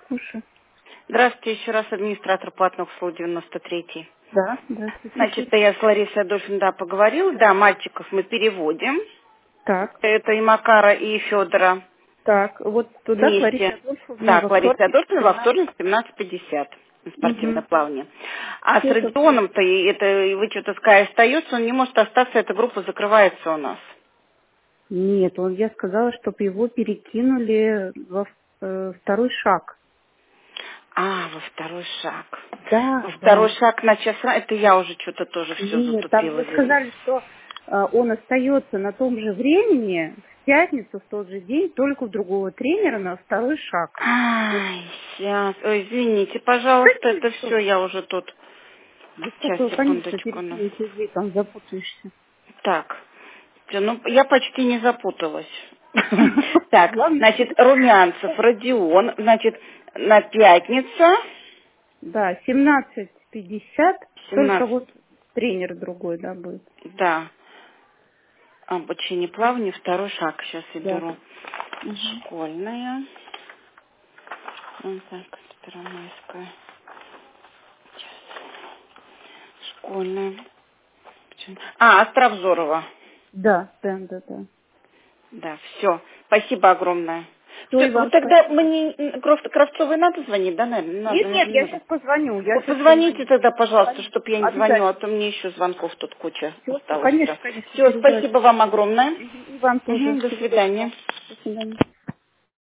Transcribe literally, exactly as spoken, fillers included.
слушаю. Здравствуйте, еще раз администратор платных услуг девяносто третий. Да, здравствуйте. Значит, я с Ларисой Адольфовной, да, поговорила. Да, мальчиков мы переводим. Так, Это и Макара, и Федора так, вот туда к Ларисе вместе. Адольфовне Да, во к Ларисе вторник Адольфовной во семнадцать. вторник в семнадцать пятьдесят на спортивное Угу. плавание. А с Все как бы. Родионом-то, и это, и вы что-то сказали, остается, он не может остаться, эта группа закрывается у нас. Нет, он, я сказала, чтобы его перекинули во в- э, второй шаг. А, во второй шаг. Во Да, второй да. шаг на час ра- это я уже что-то тоже все Нет, там затупила, мне видно. сказали, что э, он остается на том же времени, в пятницу, в тот же день, только у другого тренера на второй шаг. Вот. Ай, сейчас. Ой, извините, пожалуйста, Да это все, ничего. я уже тут. Да Сейчас, сколько, конечно, секундочку. ну. перекинуть людей, там запутаешься. Так. Всё, ну, я почти не запуталась. Так, Главное, значит, Румянцев, Родион, значит, на пятницу, да, семнадцать пятьдесят, только семнадцать, вот тренер другой, да, будет. да, обучение плаванию, второй шаг сейчас я Да. беру. Мгм. Школьная. Вот так, Первомайская. Школьная. А, Островзорова. Да, да, да, да. Да, все. Спасибо огромное. Все, Всё, и вы вам тогда спасибо. мне м, Крафт- Кравцовой надо звонить, да, наверное? Надо, Нет, нет, наверное, не я надо. сейчас позвоню, я Вы сейчас позвоните позвоню. тогда, пожалуйста, Конечно. чтобы я не звонила, а Обязательно. то мне еще звонков тут куча Все, осталось. конечно, Все, конечно, не Все, переживайте. спасибо вам огромное. Мгм. И вам тоже. Мгм, до Всего доброго. свидания. До свидания.